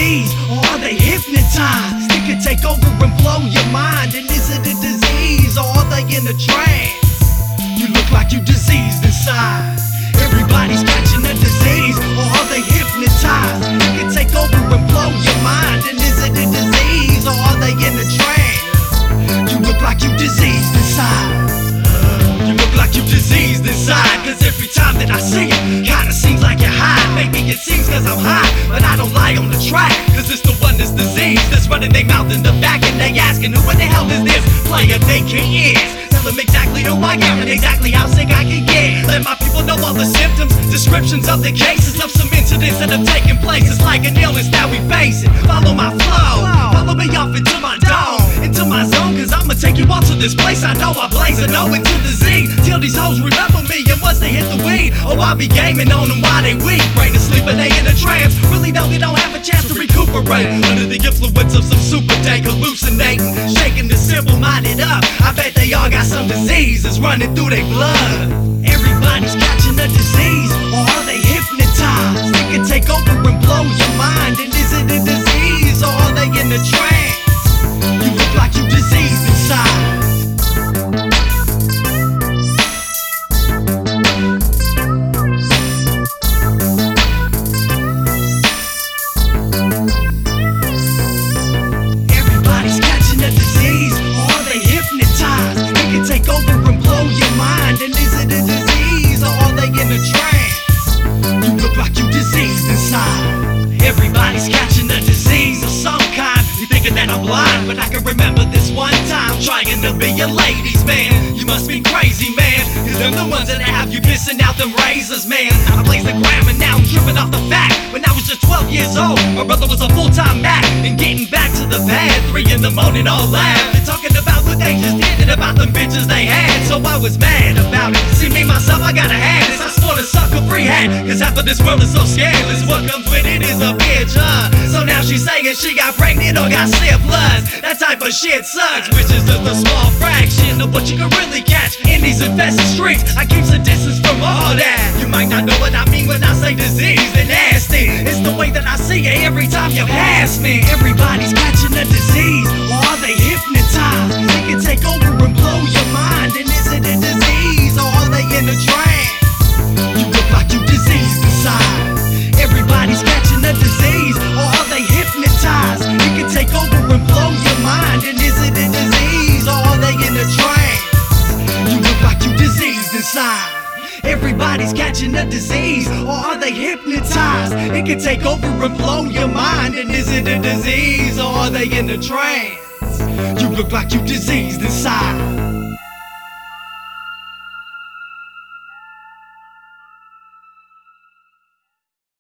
disease or are they hypnotized? It can take over and blow your mind. And is it a disease or are they in a trance? You look like you diseased inside. Everybody's catching a disease or are they hypnotized? It can take over and blow your mind. And is it a disease or are they in a trance? You look like you diseased inside. You look like you diseased inside. Cause every time that I see it, kinda seems like you're high. Maybe it seems cause I'm high, but I don't lie on the track. Cause it's the one that's diseased, that's running their mouth in the back. And they asking who in the hell is this player think he is? Tell them exactly who I am and exactly how sick I can get. Let my people know all the symptoms, descriptions of the cases of some incidents that have taken place. It's like an illness that we face it. Follow my flow, follow me off into my dome, into my zone. Cause I'ma take you all to this place I know I blaze. I know into the Z, till these hoes remember me. And once they hit the weed, oh I'll be gaming on them while they weak. Brain asleep and they in a trance, really know they don't have a chance to recuperate. Under the influence of some super dank hallucinating, shaking the simple-minded up. I bet they all got some disease that's running through their blood. Everybody's catching a disease or are they hypnotized? It can take over and blow your mind. And is it a disease or are they in a trance? You look like you diseased inside. Everybody's catching a disease or are they hypnotized? It can take over and blow your mind. And is it a disease or are they in a trance? You look like you diseased inside. Everybody's catching a disease of some kind. You thinking that I'm blind, but I can remember this one time trying to be a ladies man. You must be crazy, man. Cause them the ones that have you pissing out them razors, man. I blaze the gram and now I'm tripping off the fact. When I was just 12 years old, my brother was a full-time Mac. And getting back to the pad, 3 in the morning all laugh. And talking about what they just did and about the bitches they had. So I was mad about it. See me, myself, I gotta have this. I sport a sucker free hat. Cause half of this world is so scandalous. What comes with it is a bitch, So now she's saying she got pregnant or got syphilis. That type of shit sucks, which is just a small fraction of what you can really catch in these infested streets. I keep a distance from all that. You might not know what I mean when I say disease and nasty. It's the way that I see it every time you pass me. Everybody's catching a disease or are they hypnotized? They can take over and blow your mind. And is it a disease or are they in a trance? You look like you diseased inside. Everybody's catching a disease or are they hypnotized? It can take over and blow your mind. And is it a disease or are they in a trance? You look like you diseased inside. Everybody's catching a disease or are they hypnotized? It can take over and blow your mind. And is it a disease or are they in a trance? You look like you diseased inside.